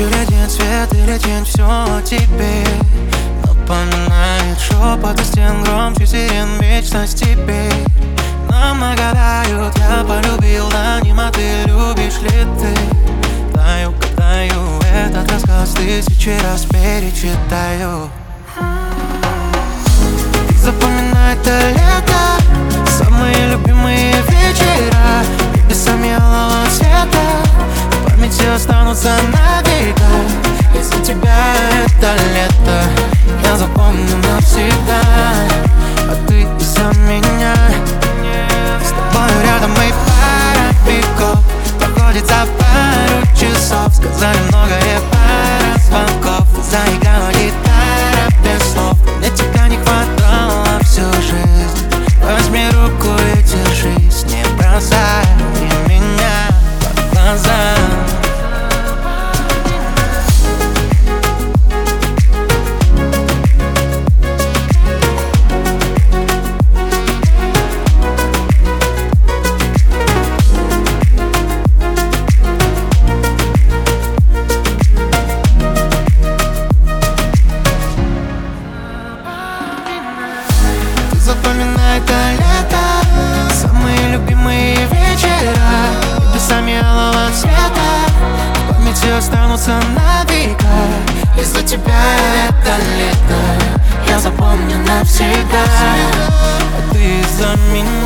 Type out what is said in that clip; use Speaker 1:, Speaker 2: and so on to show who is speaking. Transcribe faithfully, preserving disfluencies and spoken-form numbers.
Speaker 1: или день, свет или тень, все о тебе напоминает шепоты стен, громче сирен, вечность теперь нам нагадают. Я полюбил, да не, а ты любишь ли ты? Таю, гадаю, этот рассказ тысячи раз перечитаю. Запоминай это лето, самые любимые вечера, небесами алого цвета в памяти останутся навека. Из-за тебя это лето я запомню навсегда, а ты из-за меня. С тобой рядом мы пара веков, проходит за пару часов. Сказали многое, пара звонков, заиграла гитара без слов. Мне тебя не хватало всю жизнь, возьми руку и держись, не бросай меня по глазам. Запоминай это лето, самые любимые вечера, небесами алого цвета в памяти останутся навека. Из-за тебя это лето я запомню навсегда, а ты из-за меня.